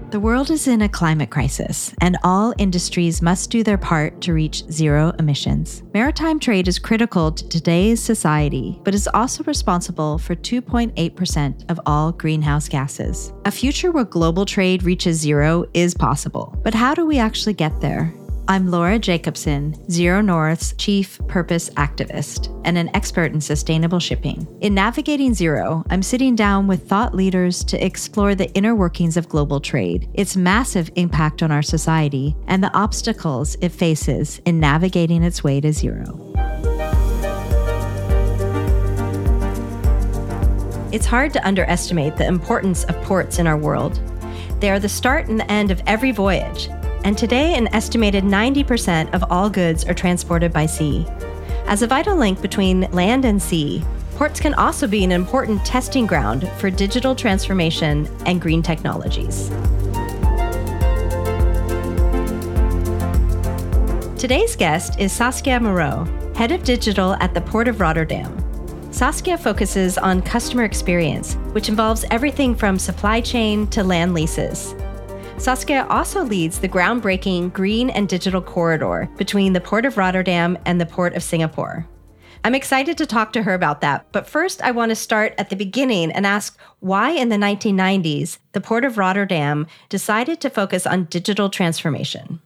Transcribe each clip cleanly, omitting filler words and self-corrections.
The world is in a climate crisis, and all industries must do their part to reach zero emissions. Maritime trade is critical to today's society, but is also responsible for 2.8% of all greenhouse gases. A future where global trade reaches zero is possible, but how do we actually get there? I'm Laura Jacobson, Zero North's Chief Purpose Activist and an expert in sustainable shipping. In Navigating Zero, I'm sitting down with thought leaders to explore the inner workings of global trade, its massive impact on our society, and the obstacles it faces in navigating its way to zero. It's hard to underestimate the importance of ports in our world. They are the start and the end of every voyage. And today, an estimated 90% of all goods are transported by sea. As a vital link between land and sea, ports can also be an important testing ground for digital transformation and green technologies. Today's guest is Saskia Moreau, Head of Digital at the Port of Rotterdam. Saskia focuses on customer experience, which involves everything from supply chain to land leases. Saskia also leads the groundbreaking green and digital corridor between the Port of Rotterdam and the Port of Singapore. I'm excited to talk to her about that, but first I want to start at the beginning and ask why in the 1990s the Port of Rotterdam decided to focus on digital transformation.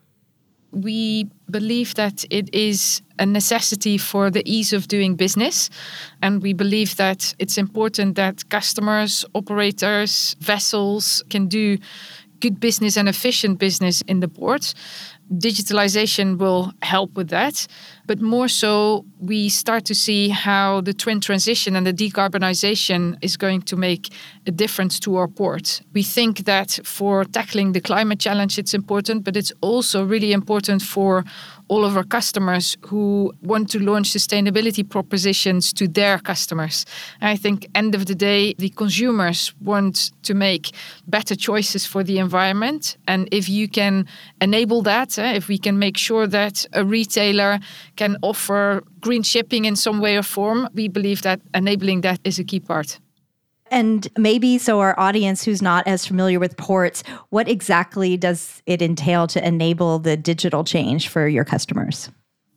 We believe that it is a necessity for the ease of doing business. And we believe that it's important that customers, operators, vessels can do good business and efficient business in the port. Digitalization will help with that. But more so, we start to see how the twin transition and the decarbonization is going to make a difference to our port. We think that for tackling the climate challenge, it's important, but it's also really important for all of our customers who want to launch sustainability propositions to their customers. And I think end of the day, the consumers want to make better choices for the environment. And if you can enable that, if we can make sure that a retailer can offer green shipping in some way or form, we believe that enabling that is a key part. And maybe so our audience who's not as familiar with ports, what exactly does it entail to enable the digital change for your customers?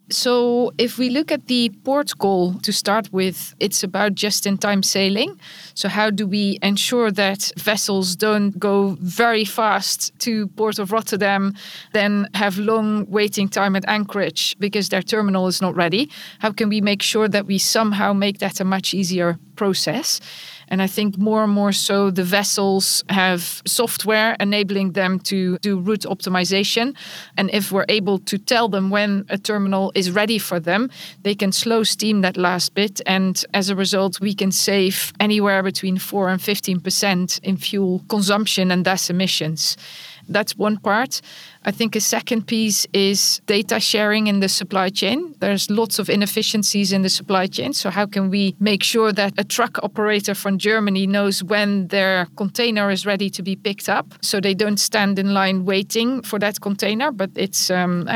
So if we look at the port goal to start with, it's about just-in-time sailing. So how do we ensure that vessels don't go very fast to Port of Rotterdam, then have long waiting time at anchorage because their terminal is not ready? How can we make sure that we somehow make that a much easier process? And I think more and more so the vessels have software enabling them to do route optimization. And if we're able to tell them when a terminal is ready for them, they can slow steam that last bit. And as a result, we can save anywhere between 4 and 15% in fuel consumption and thus emissions. That's one part. I think a second piece is data sharing in the supply chain. There's lots of inefficiencies in the supply chain. So how can we make sure that a truck operator from Germany knows when their container is ready to be picked up, so they don't stand in line waiting for that container, but it's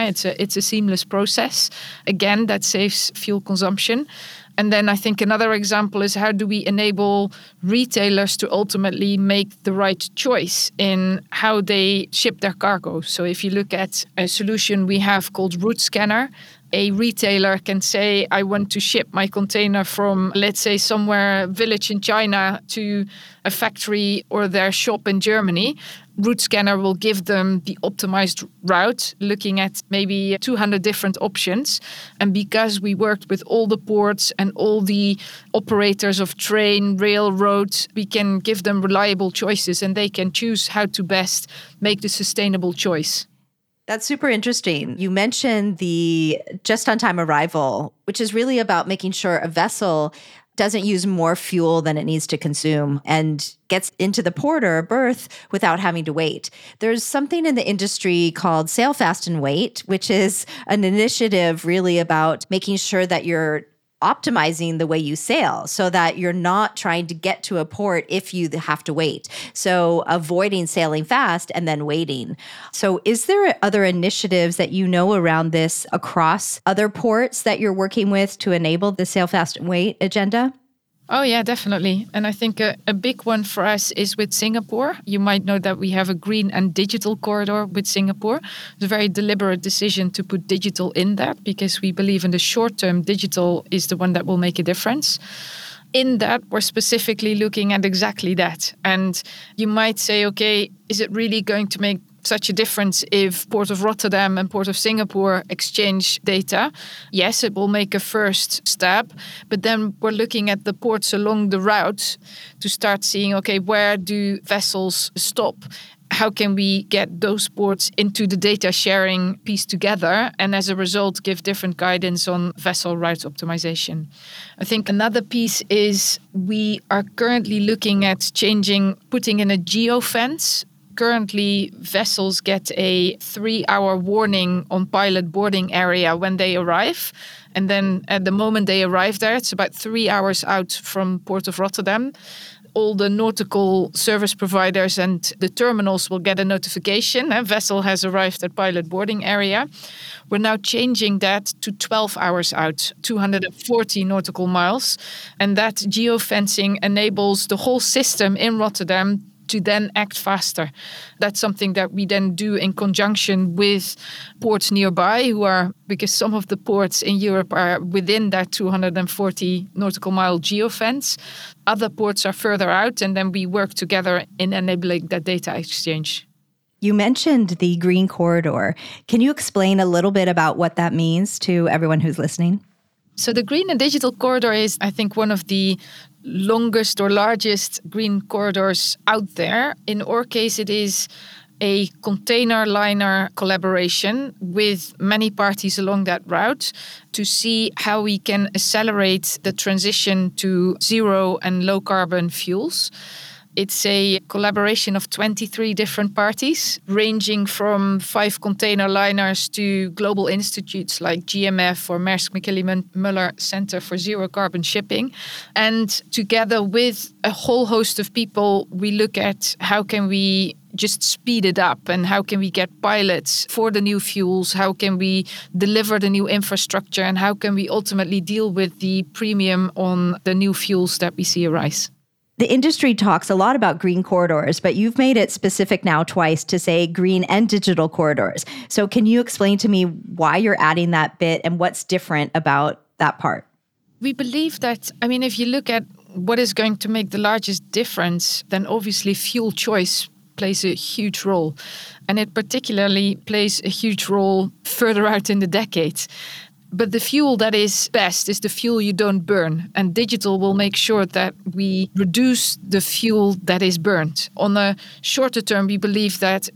a seamless process. Again, that saves fuel consumption. And then I think another example is how do we enable retailers to ultimately make the right choice in how they ship their cargo. So if you look at a solution we have called Route Scanner, a retailer can say, I want to ship my container from, let's say, somewhere, a village in China to a factory or their shop in Germany. Route Scanner will give them the optimized route, looking at maybe 200 different options. And because we worked with all the ports and all the operators of train, rail, road, we can give them reliable choices and they can choose how to best make the sustainable choice. That's super interesting. You mentioned the just-on-time arrival, which is really about making sure a vessel doesn't use more fuel than it needs to consume and gets into the port or a berth without having to wait. There's something in the industry called Sail Fast and Wait, which is an initiative really about making sure that you're optimizing the way you sail so that you're not trying to get to a port if you have to wait. So avoiding sailing fast and then waiting. So is there other initiatives that you know around this across other ports that you're working with to enable the Sail Fast and Wait agenda? Oh, yeah, definitely. And I think a big one for us is with Singapore. You might know that we have a green and digital corridor with Singapore. It's a very deliberate decision to put digital in that because we believe in the short term, digital is the one that will make a difference. In that, we're specifically looking at exactly that. And you might say, okay, is it really going to make such a difference if Port of Rotterdam and Port of Singapore exchange data? Yes, it will make a first step, but then we're looking at the ports along the route to start seeing, okay, where do vessels stop? How can we get those ports into the data sharing piece together and as a result give different guidance on vessel route optimization? I think another piece is we are currently looking at putting in a geofence. Currently, vessels get a 3-hour warning on pilot boarding area when they arrive. And then at the moment they arrive there, it's about 3 hours out from Port of Rotterdam. All the nautical service providers and the terminals will get a notification. A vessel has arrived at pilot boarding area. We're now changing that to 12 hours out, 240 nautical miles. And that geofencing enables the whole system in Rotterdam to then act faster. That's something that we then do in conjunction with ports nearby because some of the ports in Europe are within that 240 nautical mile geofence. Other ports are further out, and then we work together in enabling that data exchange. You mentioned the Green Corridor. Can you explain a little bit about what that means to everyone who's listening? So the Green and Digital Corridor is, I think, one of the longest or largest green corridors out there. In our case, it is a container liner collaboration with many parties along that route to see how we can accelerate the transition to zero and low carbon fuels. It's a collaboration of 23 different parties, ranging from 5 container liners to global institutes like GMF or Maersk Mc-Kinney Møller Center for Zero Carbon Shipping. And together with a whole host of people, we look at how can we just speed it up and how can we get pilots for the new fuels, how can we deliver the new infrastructure, and how can we ultimately deal with the premium on the new fuels that we see arise. The industry talks a lot about green corridors, but you've made it specific now twice to say green and digital corridors. So can you explain to me why you're adding that bit and what's different about that part? We believe that, if you look at what is going to make the largest difference, then obviously fuel choice plays a huge role. And it particularly plays a huge role further out in the decade. But the fuel that is best is the fuel you don't burn. And digital will make sure that we reduce the fuel that is burned. On a shorter term, we believe that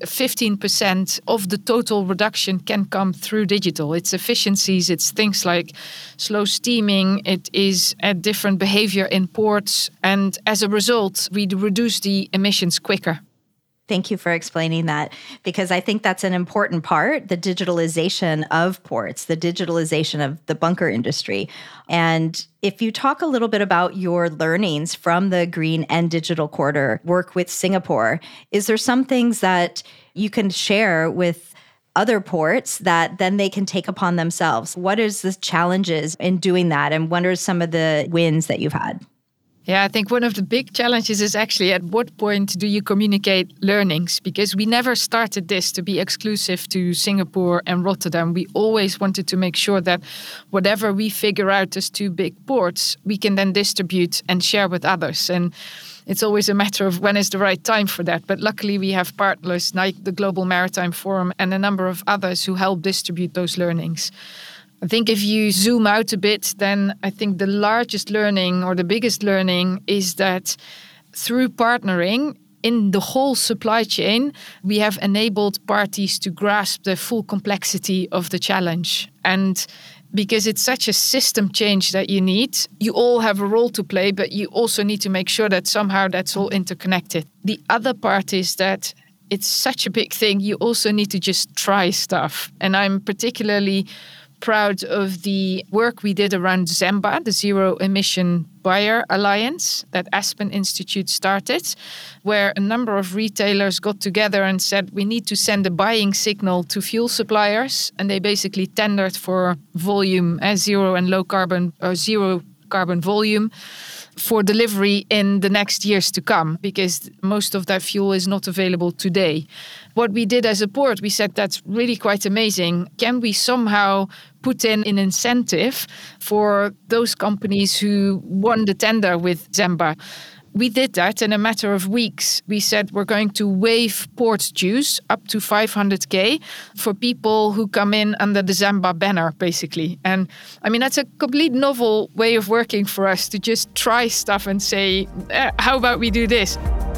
15% of the total reduction can come through digital. It's efficiencies, it's things like slow steaming, it is a different behavior in ports. And as a result, we reduce the emissions quicker. Thank you for explaining that, because I think that's an important part, the digitalization of ports, the digitalization of the bunker industry. And if you talk a little bit about your learnings from the Green and Digital Corridor work with Singapore, is there some things that you can share with other ports that then they can take upon themselves? What is the challenges in doing that? And what are some of the wins that you've had? Yeah, I think one of the big challenges is actually at what point do you communicate learnings? Because we never started this to be exclusive to Singapore and Rotterdam. We always wanted to make sure that whatever we figure out as 2 big ports, we can then distribute and share with others. And it's always a matter of when is the right time for that. But luckily we have partners like the Global Maritime Forum and a number of others who help distribute those learnings. I think if you zoom out a bit, then I think the largest learning or the biggest learning is that through partnering in the whole supply chain, we have enabled parties to grasp the full complexity of the challenge. And because it's such a system change that you all have a role to play, but you also need to make sure that somehow that's all interconnected. The other part is that it's such a big thing, you also need to just try stuff. And I'm particularly proud of the work we did around ZEMBA, the Zero Emission Buyer Alliance that Aspen Institute started, where a number of retailers got together and said, we need to send a buying signal to fuel suppliers. And they basically tendered for volume as zero and low carbon or zero carbon volume for delivery in the next years to come, because most of that fuel is not available today. What we did as a port, we said that's really quite amazing. Can we somehow put in an incentive for those companies who won the tender with Zembla? We did that in a matter of weeks. We said we're going to waive port dues up to 500k for people who come in under the Zembla banner, basically. And I mean, that's a complete novel way of working for us, to just try stuff and say, how about we do this?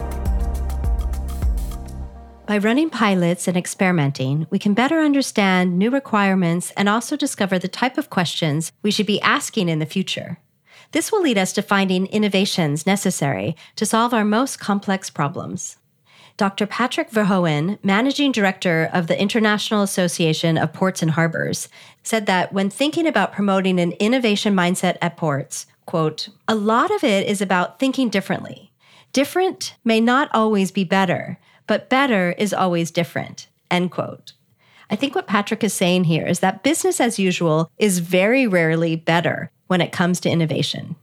By running pilots and experimenting, we can better understand new requirements and also discover the type of questions we should be asking in the future. This will lead us to finding innovations necessary to solve our most complex problems. Dr. Patrick Verhoeven, Managing Director of the International Association of Ports and Harbors, said that when thinking about promoting an innovation mindset at ports, quote, "A lot of it is about thinking differently. Different may not always be better, but better is always different," end quote. I think what Patrick is saying here is that business as usual is very rarely better when it comes to innovation.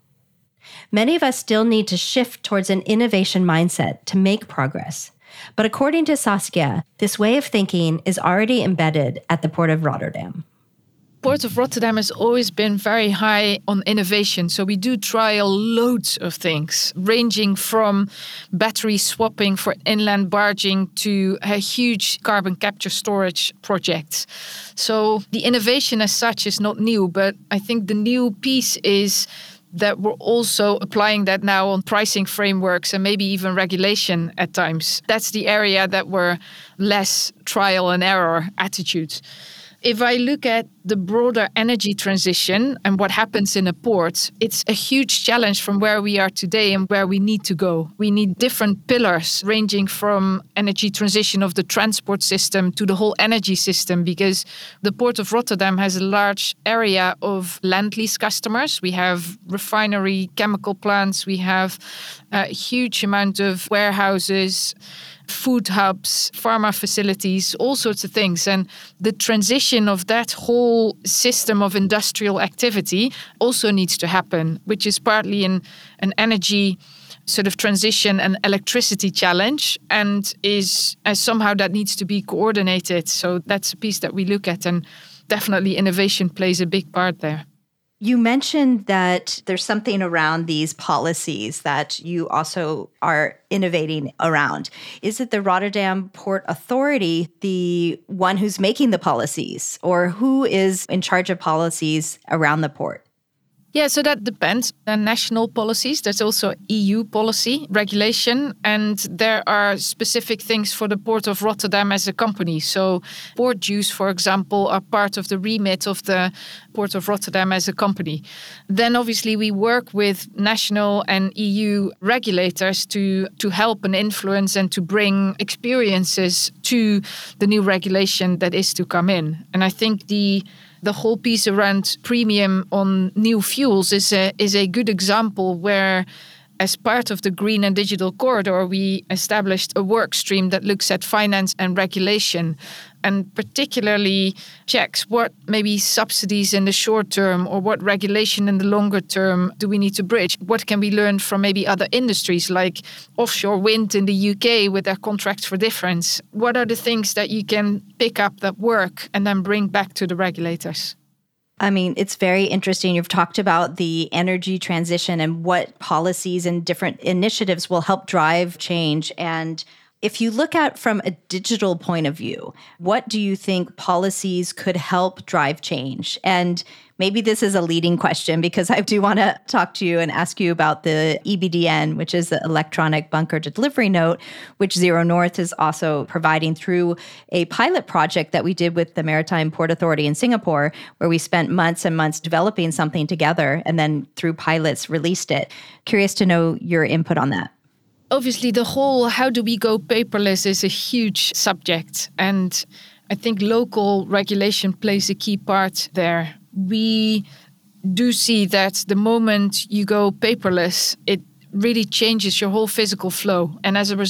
Many of us still need to shift towards an innovation mindset to make progress. But according to Saskia, this way of thinking is already embedded at the Port of Rotterdam. Port of Rotterdam has always been very high on innovation. So we do trial loads of things, ranging from battery swapping for inland barging to a huge carbon capture storage project. So the innovation as such is not new, but I think the new piece is that we're also applying that now on pricing frameworks and maybe even regulation at times. That's the area that we're less trial and error attitude. If I look at the broader energy transition and what happens in a port, it's a huge challenge from where we are today and where we need to go. We need different pillars ranging from energy transition of the transport system to the whole energy system, because the Port of Rotterdam has a large area of land lease customers. We have refinery, chemical plants, we have a huge amount of warehouses, food hubs, pharma facilities, all sorts of things. And the transition of that whole system of industrial activity also needs to happen, which is partly an energy sort of transition and electricity challenge, and is somehow that needs to be coordinated. So that's a piece that we look at, and definitely innovation plays a big part there. You mentioned that there's something around these policies that you also are innovating around. Is it the Rotterdam Port Authority, the one who's making the policies, or who is in charge of policies around the port? Yeah, so that depends on national policies. There's also EU policy, regulation, and there are specific things for the Port of Rotterdam as a company. So port dues, for example, are part of the remit of the Port of Rotterdam as a company. Then obviously we work with national and EU regulators to help and influence and to bring experiences to the new regulation that is to come in. And I think the whole piece around premium on new fuels is a good example where, as part of the Green and Digital Corridor, we established a work stream that looks at finance and regulation, and particularly checks what maybe subsidies in the short term or what regulation in the longer term do we need to bridge. What can we learn from maybe other industries like offshore wind in the UK with their contracts for difference? What are the things that you can pick up that work and then bring back to the regulators? I mean, it's very interesting. You've talked about the energy transition and what policies and different initiatives will help drive change. And if you look at from a digital point of view, what do you think policies could help drive change? And maybe this is a leading question because I do want to talk to you and ask you about the EBDN, which is the Electronic Bunker Delivery Note, which Zero North is also providing through a pilot project that we did with the Maritime Port Authority in Singapore, where we spent months and months developing something together and then through pilots released it. Curious to know your input on that. Obviously, the whole how do we go paperless is a huge subject. And I think local regulation plays a key part there. We do see that the moment you go paperless, it really changes your whole physical flow. And as a result,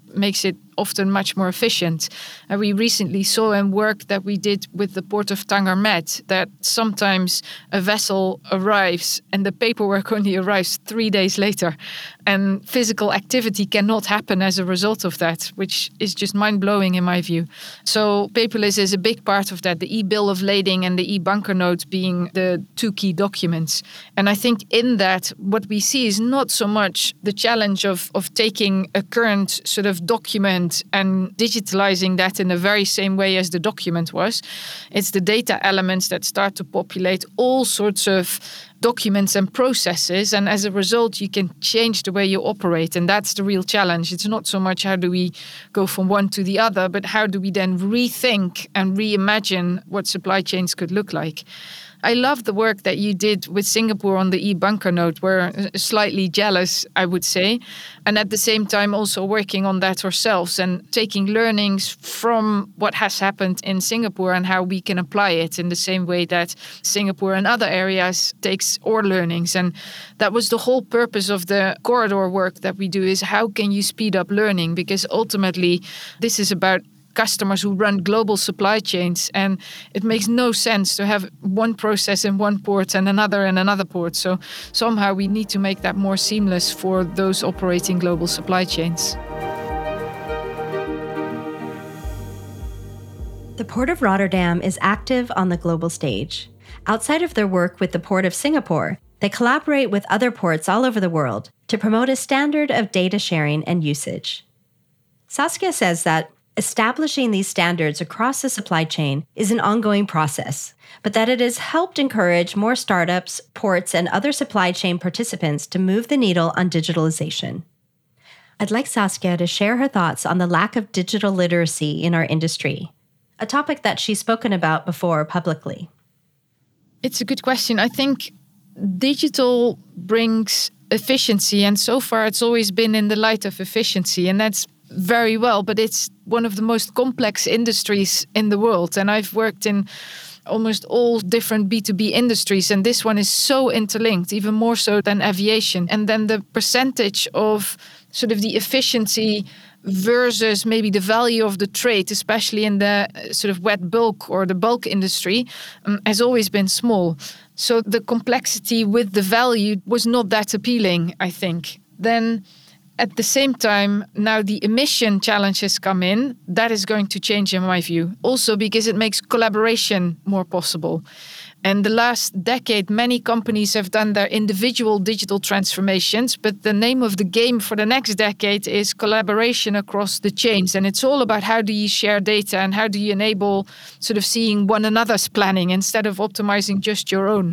makes it often much more efficient. And we recently saw in work that we did with the port of Tanger Med that sometimes a vessel arrives and the paperwork only arrives 3 days later. And physical activity cannot happen as a result of that, which is just mind-blowing in my view. So paperless is a big part of that, the e-bill of lading and the e-bunker note being the two key documents. And I think in that, what we see is not so much the challenge of taking a current sort of document and digitalizing that in the very same way as the document was. It's the data elements that start to populate all sorts of documents and processes. And as a result, you can change the way you operate. And that's the real challenge. It's not so much how do we go from one to the other, but how do we then rethink and reimagine what supply chains could look like. I love the work that you did with Singapore on the e-bunker note. We're slightly jealous, I would say. And at the same time, also working on that ourselves and taking learnings from what has happened in Singapore and how we can apply it in the same way that Singapore and other areas takes our learnings. And that was the whole purpose of the corridor work that we do, is how can you speed up learning? Because ultimately, this is about customers who run global supply chains, and it makes no sense to have one process in one port and another in another port. So somehow we need to make that more seamless for those operating global supply chains. The Port of Rotterdam is active on the global stage. Outside of their work with the Port of Singapore, they collaborate with other ports all over the world to promote a standard of data sharing and usage. Saskia says that establishing these standards across the supply chain is an ongoing process, but that it has helped encourage more startups, ports, and other supply chain participants to move the needle on digitalization. I'd like Saskia to share her thoughts on the lack of digital literacy in our industry, a topic that she's spoken about before publicly. It's a good question. I think digital brings efficiency, and so far it's always been in the light of efficiency, and that's very well, but it's one of the most complex industries in the world. And I've worked in almost all different B2B industries, and this one is so interlinked, even more so than aviation. And then the percentage of sort of the efficiency versus maybe the value of the trade, especially in the sort of wet bulk or the bulk industry, has always been small. So the complexity with the value was not that appealing, I think. Then at the same time, now the emission challenges come in. That is going to change in my view. Also because it makes collaboration more possible. And the last decade, many companies have done their individual digital transformations, but the name of the game for the next decade is collaboration across the chains. And it's all about how do you share data and how do you enable sort of seeing one another's planning instead of optimizing just your own.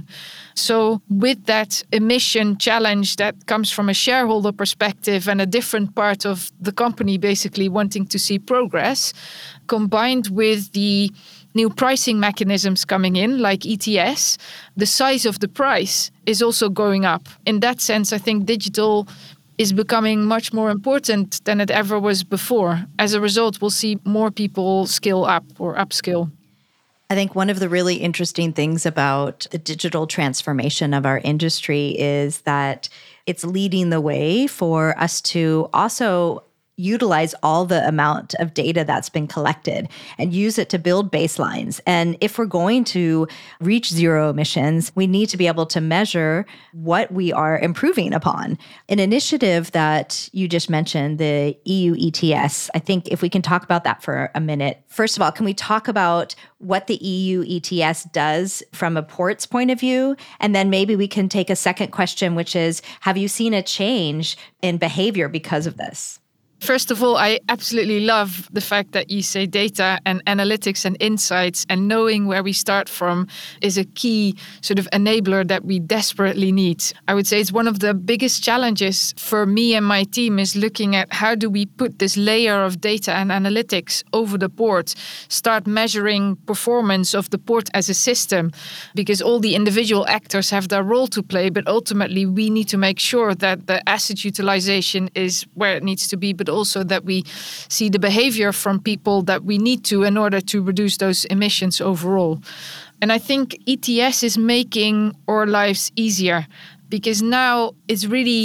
So with that emission challenge that comes from a shareholder perspective and a different part of the company basically wanting to see progress, combined with the new pricing mechanisms coming in, like ETS, the size of the price is also going up. In that sense, I think digital is becoming much more important than it ever was before. As a result, we'll see more people skill up or upskill. I think one of the really interesting things about the digital transformation of our industry is that it's leading the way for us to also utilize all the amount of data that's been collected and use it to build baselines. And if we're going to reach zero emissions, we need to be able to measure what we are improving upon. An initiative that you just mentioned, the EU ETS, I think if we can talk about that for a minute. First of all, can we talk about what the EU ETS does from a port's point of view? And then maybe we can take a second question, which is, have you seen a change in behavior because of this? First of all, I absolutely love the fact that you say data and analytics and insights, and knowing where we start from is a key sort of enabler that we desperately need. I would say it's one of the biggest challenges for me and my team is looking at how do we put this layer of data and analytics over the port, start measuring performance of the port as a system, because all the individual actors have their role to play, but ultimately we need to make sure that the asset utilization is where it needs to be, but also that we see the behavior from people that we need to in order to reduce those emissions overall. And I think ETS is making our lives easier because now it's really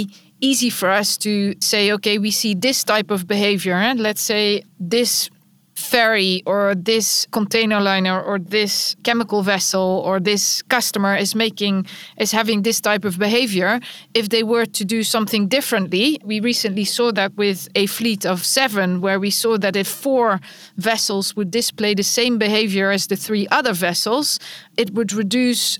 easy for us to say, okay, we see this type of behavior, and let's say this ferry or this container liner or this chemical vessel or this customer is having this type of behavior. If they were to do something differently, we recently saw that with a fleet of 7, where we saw that if 4 vessels would display the same behavior as the 3 other vessels, it would reduce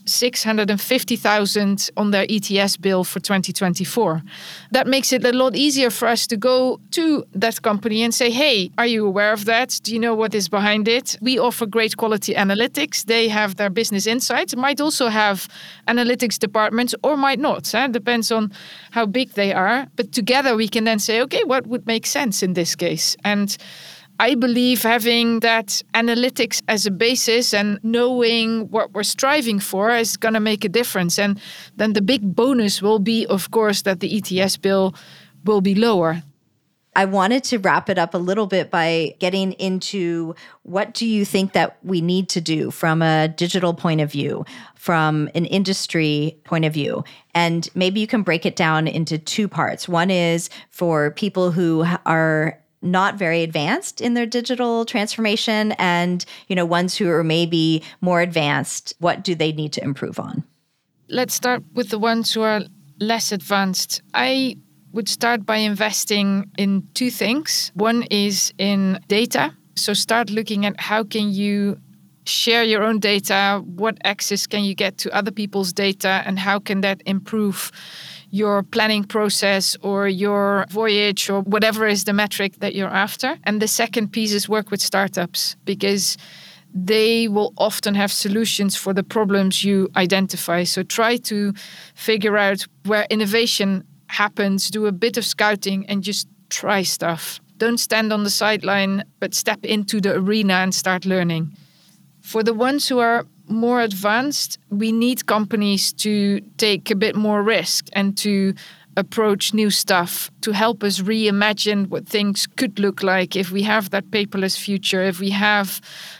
650,000 on their ETS bill for 2024. That makes it a lot easier for us to go to that company and say, hey, are you aware of that? Do you know what is behind it? We offer great quality analytics. They have their business insights. Might also have analytics departments or might not. Depends on how big they are. But together we can then say, okay, what would make sense in this case? And I believe having that analytics as a basis and knowing what we're striving for is going to make a difference. And then the big bonus will be, of course, that the ETS bill will be lower. I wanted to wrap it up a little bit by getting into what do you think that we need to do from a digital point of view, from an industry point of view. And maybe you can break it down into 2 parts. One is for people who are not very advanced in their digital transformation and, ones who are maybe more advanced. What do they need to improve on? Let's start with the ones who are less advanced. I would start by investing in 2 things. One is in data. So start looking at how can you share your own data, what access can you get to other people's data, and how can that improve your planning process or your voyage or whatever is the metric that you're after. And the second piece is work with startups, because they will often have solutions for the problems you identify. So try to figure out where innovation happens, do a bit of scouting and just try stuff. Don't stand on the sideline, but step into the arena and start learning. For the ones who are more advanced, we need companies to take a bit more risk and to approach new stuff, to help us reimagine what things could look like if we have that paperless future, if we have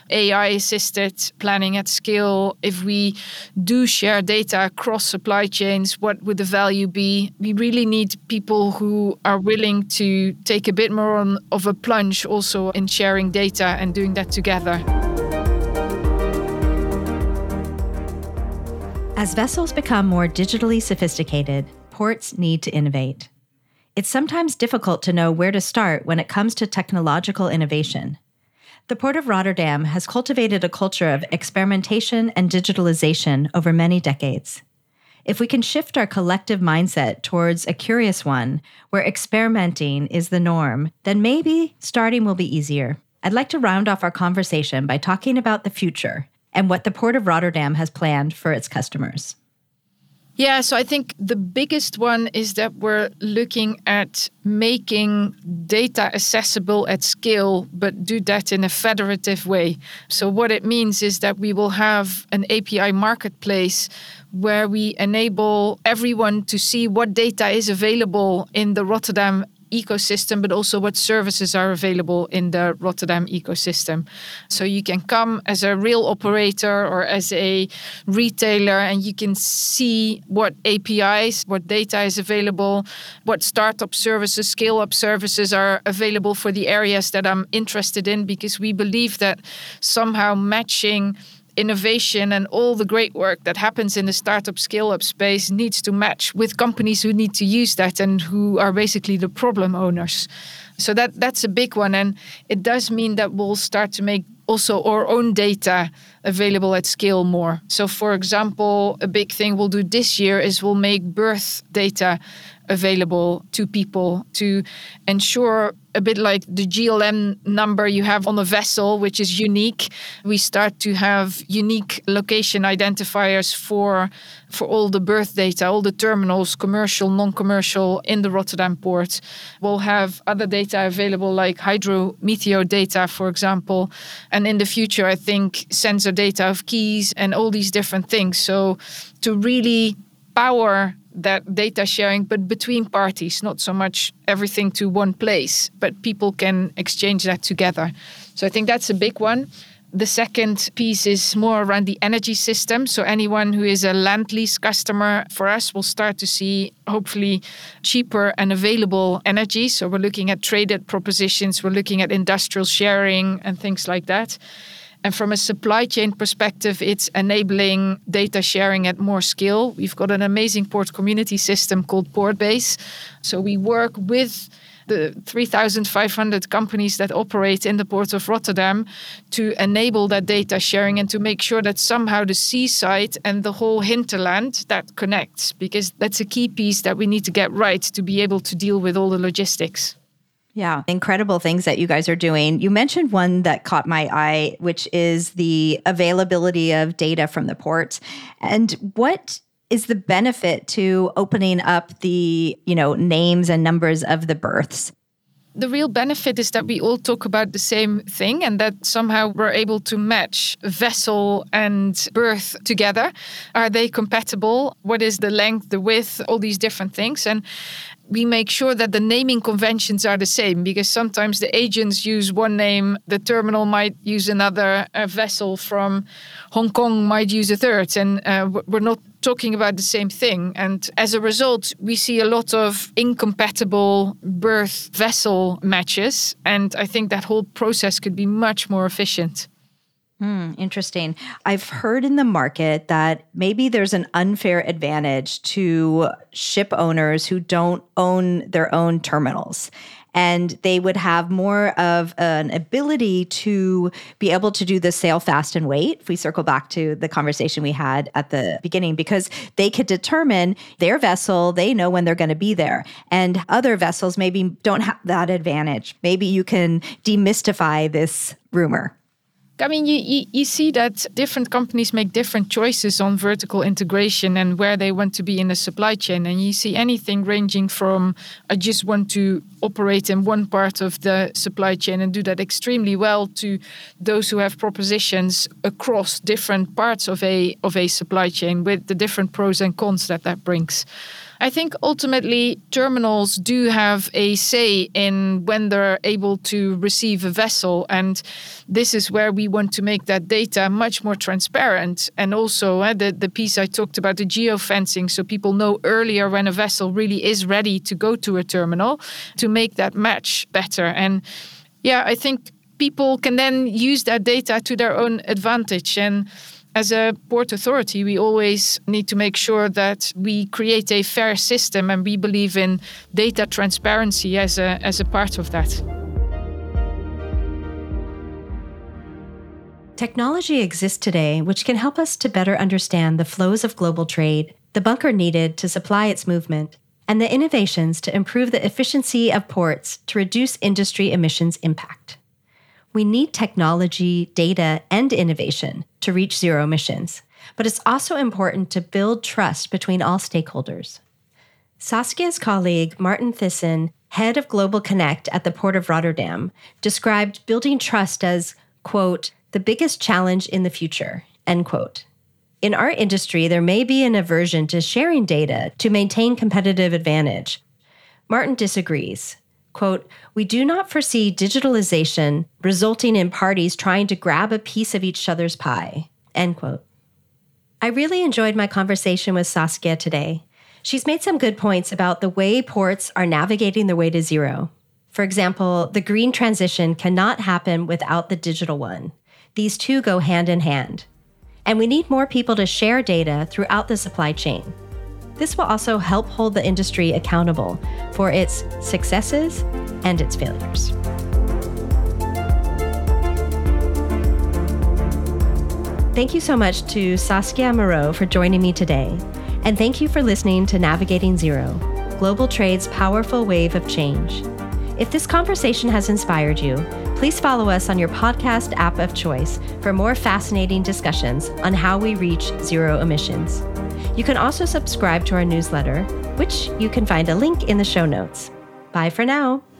AI-assisted planning at scale, if we do share data across supply chains, what would the value be? We really need people who are willing to take a bit more of a plunge also in sharing data and doing that together. As vessels become more digitally sophisticated, ports need to innovate. It's sometimes difficult to know where to start when it comes to technological innovation. The Port of Rotterdam has cultivated a culture of experimentation and digitalization over many decades. If we can shift our collective mindset towards a curious one, where experimenting is the norm, then maybe starting will be easier. I'd like to round off our conversation by talking about the future and what the Port of Rotterdam has planned for its customers. Yeah, so I think the biggest one is that we're looking at making data accessible at scale, but do that in a federative way. So what it means is that we will have an API marketplace where we enable everyone to see what data is available in the Rotterdam ecosystem, but also what services are available in the Rotterdam ecosystem. So you can come as a real operator or as a retailer and you can see what APIs, what data is available, what startup services, scale-up services are available for the areas that I'm interested in, because we believe that somehow matching innovation and all the great work that happens in the startup scale-up space needs to match with companies who need to use that and who are basically the problem owners. So that's a big one. And it does mean that we'll start to make also our own data available at scale more. So for example, a big thing we'll do this year is we'll make birth data available to people to ensure, a bit like the GLM number you have on a vessel, which is unique. We start to have unique location identifiers for all the berth data, all the terminals, commercial, non-commercial in the Rotterdam port. We'll have other data available like hydrometeo data, for example. And in the future, I think sensor data of keys and all these different things. So to really power that data sharing, but between parties, not so much everything to one place, but people can exchange that together. So I think that's a big one. The second piece is more around the energy system. So anyone who is a land lease customer for us will start to see hopefully cheaper and available energy. So we're looking at traded propositions, we're looking at industrial sharing and things like that. And from a supply chain perspective, it's enabling data sharing at more scale. We've got an amazing port community system called Portbase. So we work with the 3,500 companies that operate in the Port of Rotterdam to enable that data sharing and to make sure that somehow the seaside and the whole hinterland that connects, because that's a key piece that we need to get right to be able to deal with all the logistics. Yeah, incredible things that you guys are doing. You mentioned one that caught my eye, which is the availability of data from the port. And what is the benefit to opening up the, names and numbers of the berths? The real benefit is that we all talk about the same thing and that somehow we're able to match vessel and berth together. Are they compatible? What is the length, the width, all these different things? And we make sure that the naming conventions are the same, because sometimes the agents use one name, the terminal might use another, a vessel from Hong Kong might use a third, and we're not talking about the same thing. And as a result, we see a lot of incompatible berth vessel matches, and I think that whole process could be much more efficient. Interesting. I've heard in the market that maybe there's an unfair advantage to ship owners who don't own their own terminals. And they would have more of an ability to be able to do the sail fast and wait, if we circle back to the conversation we had at the beginning, because they could determine their vessel, they know when they're going to be there. And other vessels maybe don't have that advantage. Maybe you can demystify this rumor. I mean, you see that different companies make different choices on vertical integration and where they want to be in the supply chain. And you see anything ranging from, I just want to operate in one part of the supply chain and do that extremely well, to those who have propositions across different parts of a supply chain with the different pros and cons that brings. I think ultimately terminals do have a say in when they're able to receive a vessel. And this is where we want to make that data much more transparent. And also the piece I talked about, the geofencing, so people know earlier when a vessel really is ready to go to a terminal, to make that match better. And yeah, I think people can then use that data to their own advantage. And as a port authority, we always need to make sure that we create a fair system, and we believe in data transparency as a part of that. Technology exists today which can help us to better understand the flows of global trade, the bunker needed to supply its movement, and the innovations to improve the efficiency of ports to reduce industry emissions impact. We need technology, data, and innovation to reach zero emissions, but it's also important to build trust between all stakeholders. Saskia's colleague, Martin Thyssen, head of Global Connect at the Port of Rotterdam, described building trust as, quote, the biggest challenge in the future, end quote. In our industry, there may be an aversion to sharing data to maintain competitive advantage. Martin disagrees. Quote, we do not foresee digitalization resulting in parties trying to grab a piece of each other's pie, end quote. I really enjoyed my conversation with Saskia today. She's made some good points about the way ports are navigating their way to zero. For example, the green transition cannot happen without the digital one. These two go hand in hand. And we need more people to share data throughout the supply chain. This will also help hold the industry accountable for its successes and its failures. Thank you so much to Saskia Moreau for joining me today. And thank you for listening to Navigating Zero, Global Trade's powerful wave of change. If this conversation has inspired you, please follow us on your podcast app of choice for more fascinating discussions on how we reach zero emissions. You can also subscribe to our newsletter, which you can find a link in the show notes. Bye for now.